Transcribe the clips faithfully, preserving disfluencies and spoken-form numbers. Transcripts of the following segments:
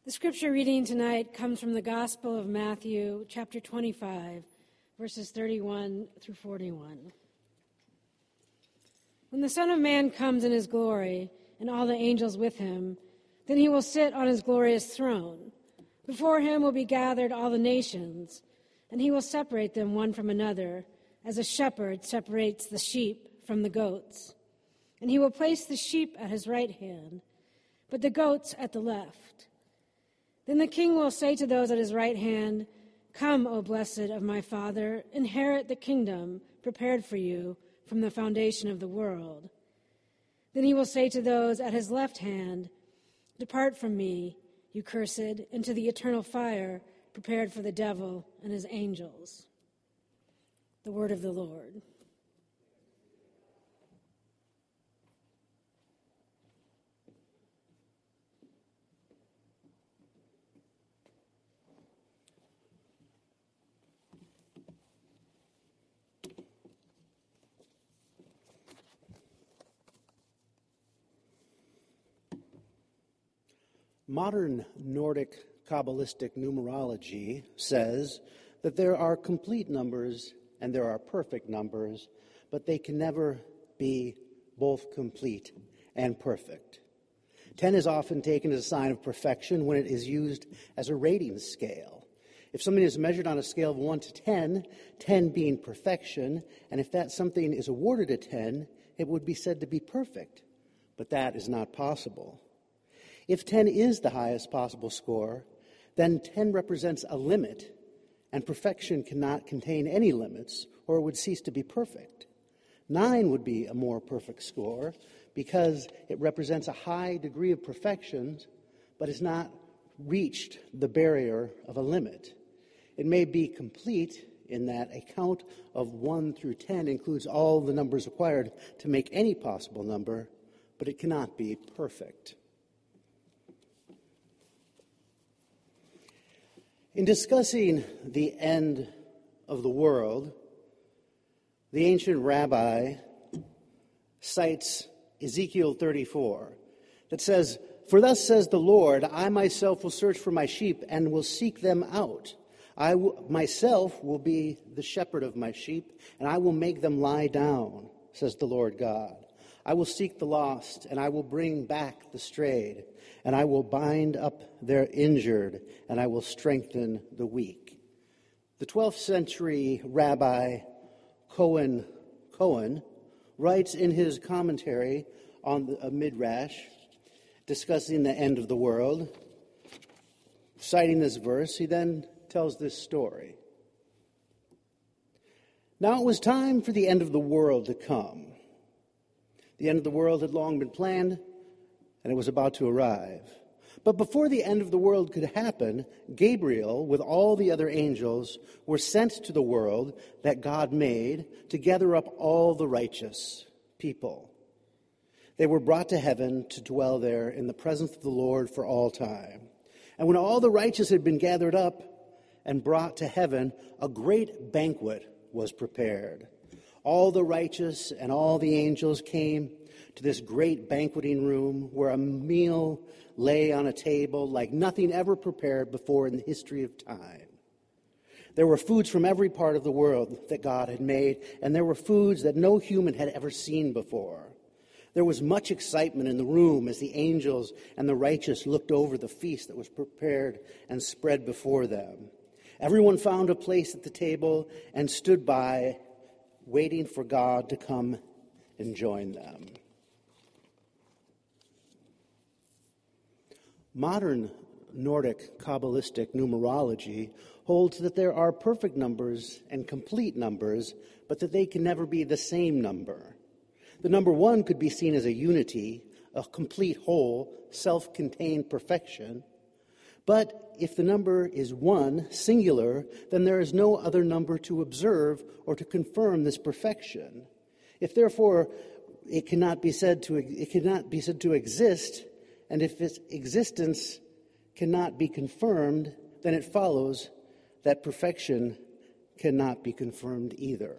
The scripture reading tonight comes from the Gospel of Matthew, chapter twenty-five, verses thirty-one through forty-one. When the Son of Man comes in his glory, and all the angels with him, then he will sit on his glorious throne. Before him will be gathered all the nations, and he will separate them one from another, as a shepherd separates the sheep from the goats. And he will place the sheep at his right hand, but the goats at the left. Then the king will say to those at his right hand, "Come, O blessed of my Father, inherit the kingdom prepared for you from the foundation of the world." Then he will say to those at his left hand, "Depart from me, you cursed, into the eternal fire prepared for the devil and his angels." The word of the Lord. Modern Nordic Kabbalistic numerology says that there are complete numbers and there are perfect numbers, but they can never be both complete and perfect. Ten is often taken as a sign of perfection when it is used as a rating scale. If something is measured on a scale of one to ten, ten being perfection, and if that something is awarded a ten, it would be said to be perfect. But that is not possible. If ten is the highest possible score, then ten represents a limit, and perfection cannot contain any limits, or it would cease to be perfect. Nine would be a more perfect score because it represents a high degree of perfection, but has not reached the barrier of a limit. It may be complete in that a count of one through ten includes all the numbers required to make any possible number, but it cannot be perfect. In discussing the end of the world, the ancient rabbi cites Ezekiel thirty-four that says, "For thus says the Lord, I myself will search for my sheep and will seek them out. I w- myself will be the shepherd of my sheep, and I will make them lie down, says the Lord God. I will seek the lost, and I will bring back the strayed, and I will bind up their injured, and I will strengthen the weak." The twelfth century rabbi Cohen Cohen writes in his commentary on the uh, Midrash, discussing the end of the world, citing this verse, he then tells this story. "Now it was time for the end of the world to come. The end of the world had long been planned, and it was about to arrive. But before the end of the world could happen, Gabriel, with all the other angels, were sent to the world that God made to gather up all the righteous people. They were brought to heaven to dwell there in the presence of the Lord for all time. And when all the righteous had been gathered up and brought to heaven, a great banquet was prepared. All the righteous and all the angels came to this great banqueting room where a meal lay on a table like nothing ever prepared before in the history of time. There were foods from every part of the world that God had made, and there were foods that no human had ever seen before. There was much excitement in the room as the angels and the righteous looked over the feast that was prepared and spread before them. Everyone found a place at the table and stood by, waiting for God to come and join them." Modern Nordic Kabbalistic numerology holds that there are perfect numbers and complete numbers, but that they can never be the same number. The number one could be seen as a unity, a complete whole, self-contained perfection. But if the number is one, singular, then there is no other number to observe or to confirm this perfection. If therefore it cannot be said to it cannot be said to exist, and if its existence cannot be confirmed, then it follows that perfection cannot be confirmed either.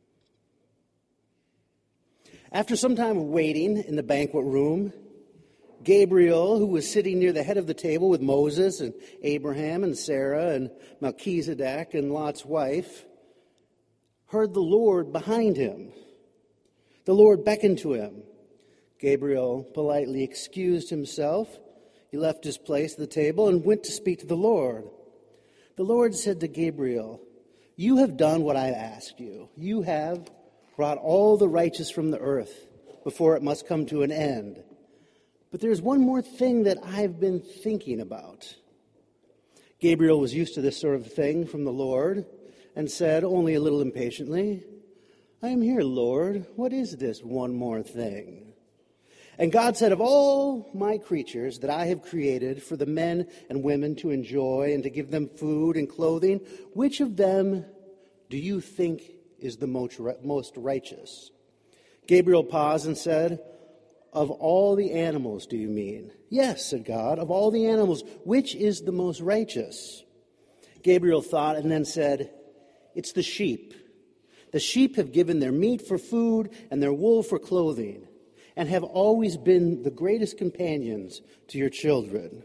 After some time of waiting in the banquet room, Gabriel, who was sitting near the head of the table with Moses and Abraham and Sarah and Melchizedek and Lot's wife, heard the Lord behind him. The Lord beckoned to him. Gabriel politely excused himself. He left his place at the table and went to speak to the Lord. The Lord said to Gabriel, "You have done what I asked you. You have brought all the righteous from the earth before it must come to an end. But there's one more thing that I've been thinking about." Gabriel was used to this sort of thing from the Lord and said, only a little impatiently, "I am here, Lord. What is this one more thing?" And God said, "Of all my creatures that I have created for the men and women to enjoy and to give them food and clothing, which of them do you think is the most righteous?" Gabriel paused and said, "Of all the animals, do you mean?" "Yes," said God, "of all the animals, which is the most righteous?" Gabriel thought and then said, "It's the sheep. The sheep have given their meat for food and their wool for clothing, and have always been the greatest companions to your children."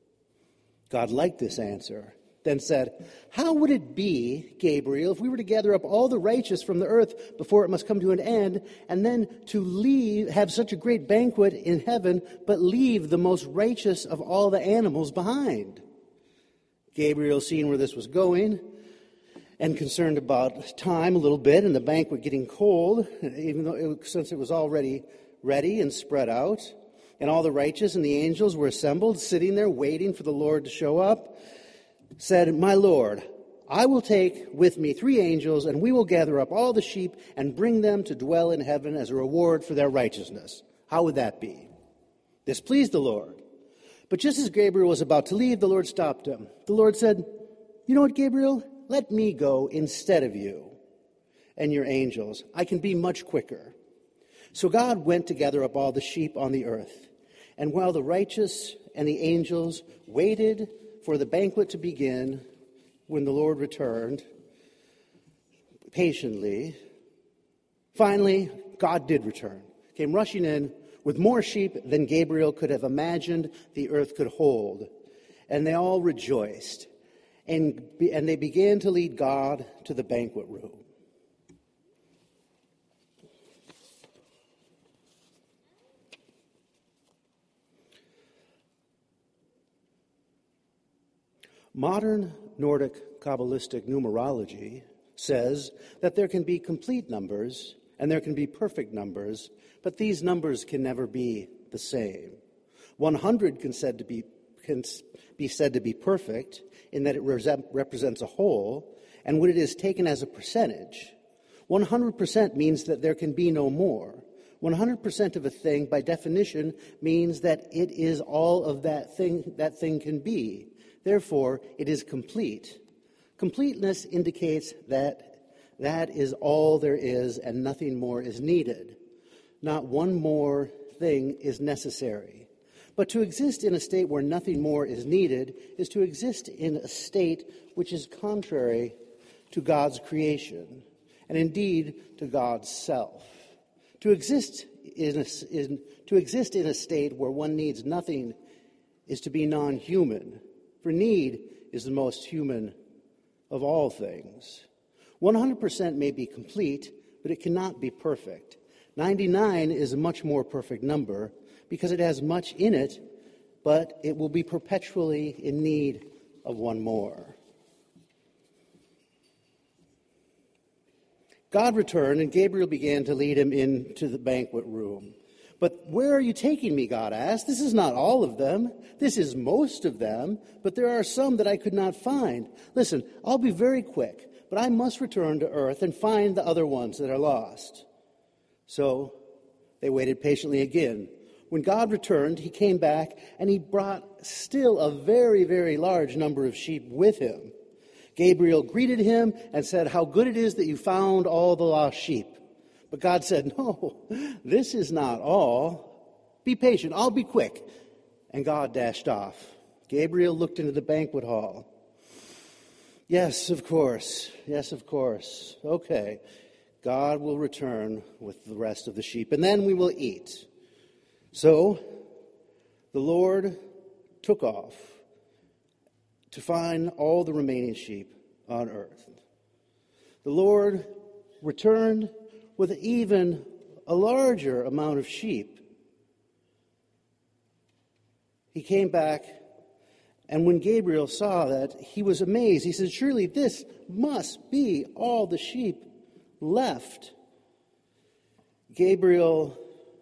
God liked this answer, then said, "How would it be, Gabriel, if we were to gather up all the righteous from the earth before it must come to an end, and then to leave, have such a great banquet in heaven, but leave the most righteous of all the animals behind?" Gabriel, seeing where this was going, and concerned about time a little bit and the banquet getting cold, even though it, since it was already ready and spread out, and all the righteous and the angels were assembled, sitting there waiting for the Lord to show up, said, "My Lord, I will take with me three angels, and we will gather up all the sheep and bring them to dwell in heaven as a reward for their righteousness." How would that be? This pleased the Lord. But just as Gabriel was about to leave, the Lord stopped him. The Lord said, "You know what, Gabriel? Let me go instead of you and your angels. I can be much quicker." So God went to gather up all the sheep on the earth. And while the righteous and the angels waited for the banquet to begin, when the Lord returned patiently, finally, God did return, came rushing in with more sheep than Gabriel could have imagined the earth could hold. And they all rejoiced, and, and they began to lead God to the banquet room. Modern Nordic Kabbalistic numerology says that there can be complete numbers and there can be perfect numbers, but these numbers can never be the same. one hundred can, said to be, can be said to be perfect in that it re- represents a whole, and when it is taken as a percentage, one hundred percent means that there can be no more. one hundred percent of a thing, by definition, means that it is all of that thing that thing can be. Therefore, it is complete. Completeness indicates that that is all there is and nothing more is needed. Not one more thing is necessary. But to exist in a state where nothing more is needed is to exist in a state which is contrary to God's creation, and indeed to God's self. To exist in a, in, to exist in a state where one needs nothing is to be non-human. For need is the most human of all things. one hundred percent may be complete, but it cannot be perfect. ninety-nine is a much more perfect number because it has much in it, but it will be perpetually in need of one more. God returned, and Gabriel began to lead him into the banquet room. "But where are you taking me?" God asked. "This is not all of them. This is most of them, but there are some that I could not find. Listen, I'll be very quick, but I must return to earth and find the other ones that are lost." So they waited patiently again. When God returned, he came back, and he brought still a very, very large number of sheep with him. Gabriel greeted him and said, "How good it is that you found all the lost sheep." But God said, "No, this is not all. Be patient, I'll be quick." And God dashed off. Gabriel looked into the banquet hall. Yes, of course. Yes, of course. Okay. God will return with the rest of the sheep, and then we will eat. So the Lord took off to find all the remaining sheep on earth. The Lord returned with even a larger amount of sheep. He came back, and when Gabriel saw that, he was amazed. He said, "Surely this must be all the sheep left." Gabriel,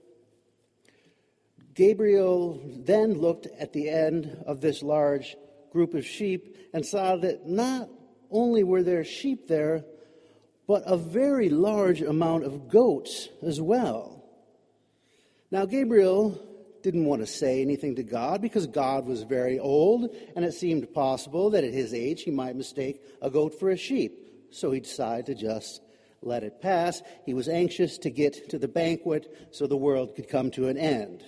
Gabriel then looked at the end of this large group of sheep and saw that not only were there sheep there, but a very large amount of goats as well. Now, Gabriel didn't want to say anything to God because God was very old, and it seemed possible that at his age he might mistake a goat for a sheep. So he decided to just let it pass. He was anxious to get to the banquet so the world could come to an end.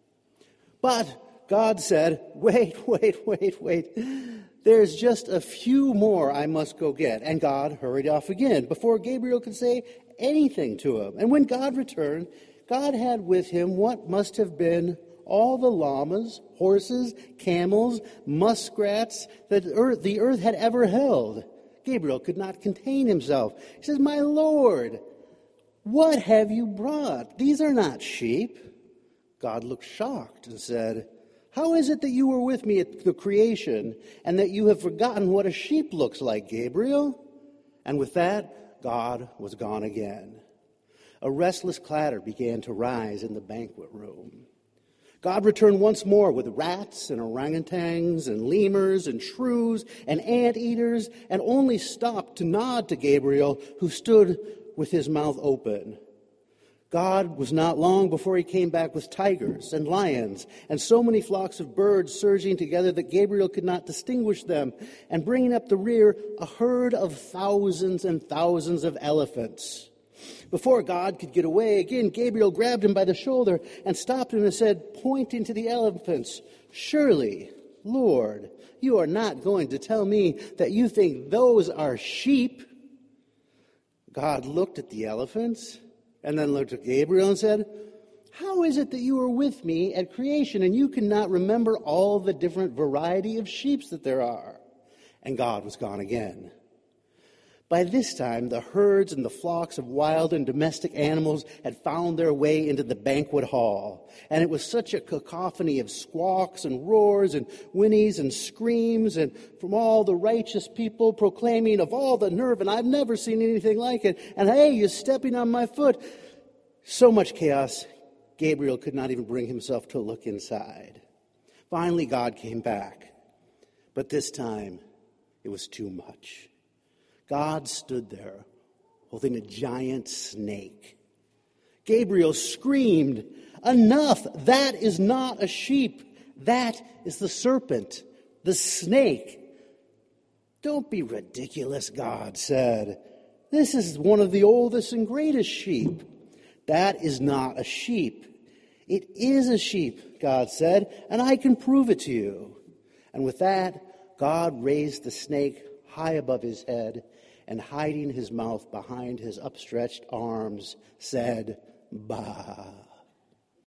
But God said, wait, wait, wait, wait. There's just a few more I must go get. And God hurried off again before Gabriel could say anything to him. And when God returned, God had with him what must have been all the llamas, horses, camels, muskrats that earth, the earth had ever held. Gabriel could not contain himself. He says, "My Lord, what have you brought? These are not sheep." God looked shocked and said, "How is it that you were with me at the creation and that you have forgotten what a sheep looks like, Gabriel?" And with that, God was gone again. A restless clatter began to rise in the banquet room. God returned once more with rats and orangutans and lemurs and shrews and anteaters, and only stopped to nod to Gabriel, who stood with his mouth open. God was not long before he came back with tigers and lions and so many flocks of birds surging together that Gabriel could not distinguish them, and bringing up the rear a herd of thousands and thousands of elephants. Before God could get away, again Gabriel grabbed him by the shoulder and stopped him and said, pointing to the elephants, "Surely, Lord, you are not going to tell me that you think those are sheep." God looked at the elephants and then looked at Gabriel and said, "How is it that you were with me at creation and you cannot remember all the different variety of sheep that there are?" And God was gone again. By this time, the herds and the flocks of wild and domestic animals had found their way into the banquet hall. And it was such a cacophony of squawks and roars and whinnies and screams, and from all the righteous people proclaiming of all the nerve, and I've never seen anything like it, and hey, you're stepping on my foot. So much chaos, Gabriel could not even bring himself to look inside. Finally, God came back. But this time, it was too much. God stood there holding a giant snake. Gabriel screamed, "Enough! That is not a sheep. That is the serpent, the snake." "Don't be ridiculous," God said. "This is one of the oldest and greatest sheep." "That is not a sheep." "It is a sheep," God said, "and I can prove it to you." And with that, God raised the snake high above his head, and hiding his mouth behind his upstretched arms, said, "Bah."